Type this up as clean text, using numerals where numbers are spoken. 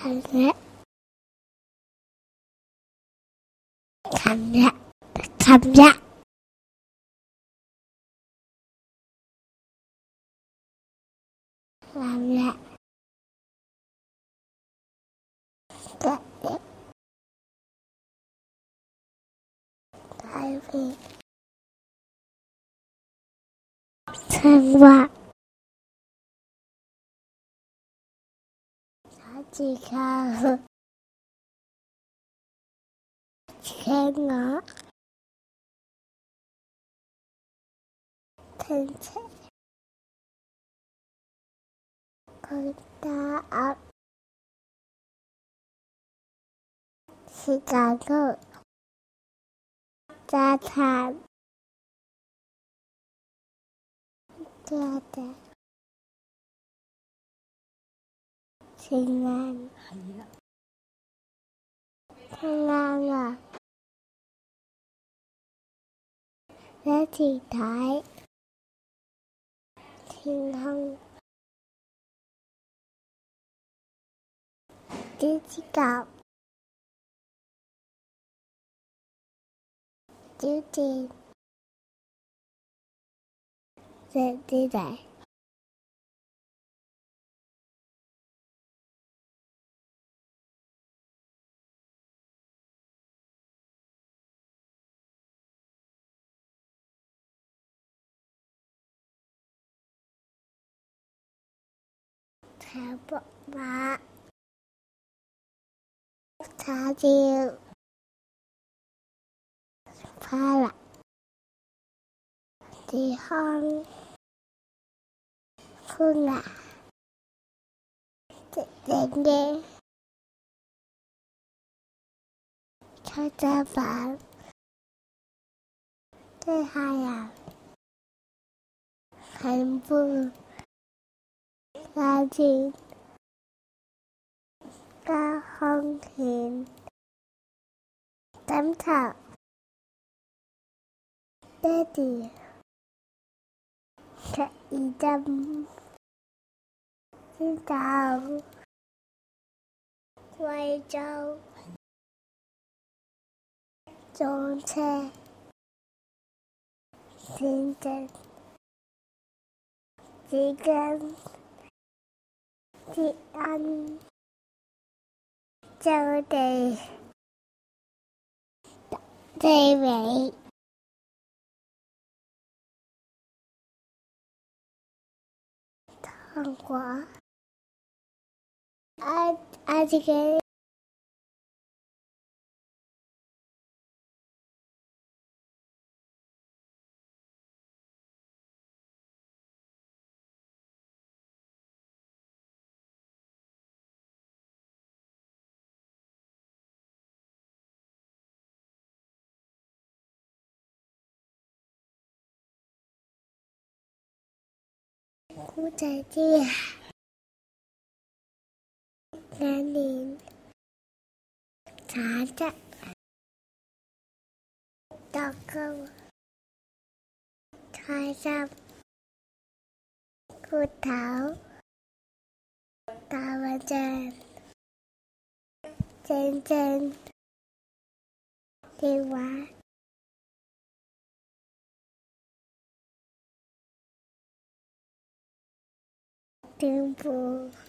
Camera, camera, camera, camera, diving, camera, 小鸡看，天鹅，天才，公大，西加路，沙滩，对的，平安，平安啊，在天台，天空，天气高，天气，天台，茶不马，茶酒，花了，地方，风啊，人的，炒菜饭，对海洋，很不，垃圾，高空田，灯草，爹地，可以灯，知道，贵州，中车，深圳，吉根，吉安，就地，地尾，糖果，这个古仔地，南宁，茶站，稻沟，茶山，葡萄，大文镇，深圳，另外，丁埔。